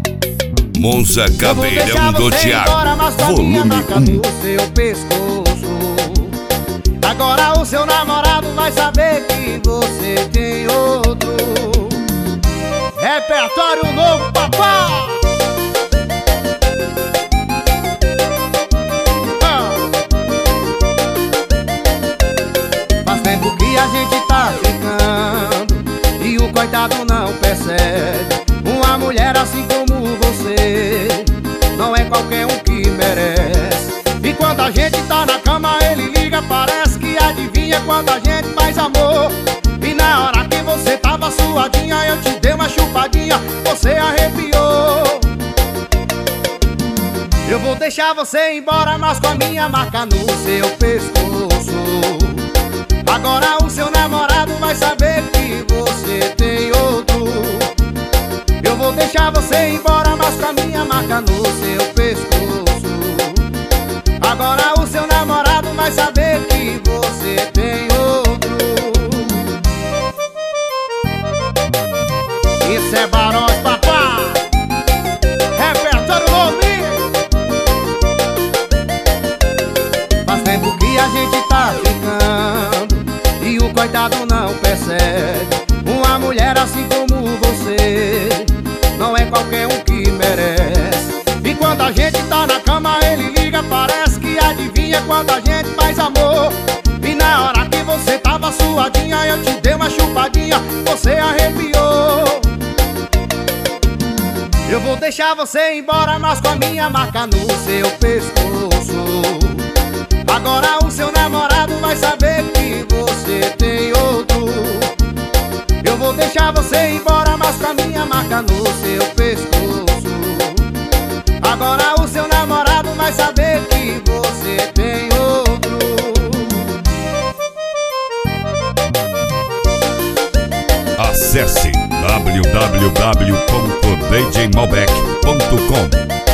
Monza Caveirão do Thiago, volume 1. No seu pescoço. Agora o seu namorado vai saber que você tem outro. Repertório novo, papai. Faz tempo que a gente tá ficando e o coitado não percebe. Uma mulher assim como você não é qualquer um que merece. E quando a gente tá na cama ele liga, parece que adivinha quando a gente faz amor. E na hora que você tava suadinha, eu te dei uma chupadinha, você arrepiou. Eu vou deixar você ir embora, mas com a minha marca no seu pescoço. Agora o seu namorado vai saber que você tem outro. Eu vou deixar você ir embora, mas com a minha marca no seu pescoço. Agora o seu namorado vai saber que você tem outro. Isso é Barões, papá. Repertório novo. Faz tempo que a gente tá ficando e o coitado não percebe. Uma mulher assim como você não é qualquer um que merece. E quando a gente tá na cama ele liga, parece que adivinha quando a gente faz amor. E na hora que você tava suadinha, eu te dei uma chupadinha, você arrepiou. Eu vou deixar você ir embora, mas com a minha marca no seu pescoço. Agora o seu namorado vai saber que você tem outro. Eu vou deixar você ir embora, mas com a minha marca no seu pescoço. Agora o seu namorado vai saber que você tem outro. Acesse www.djmalbec.com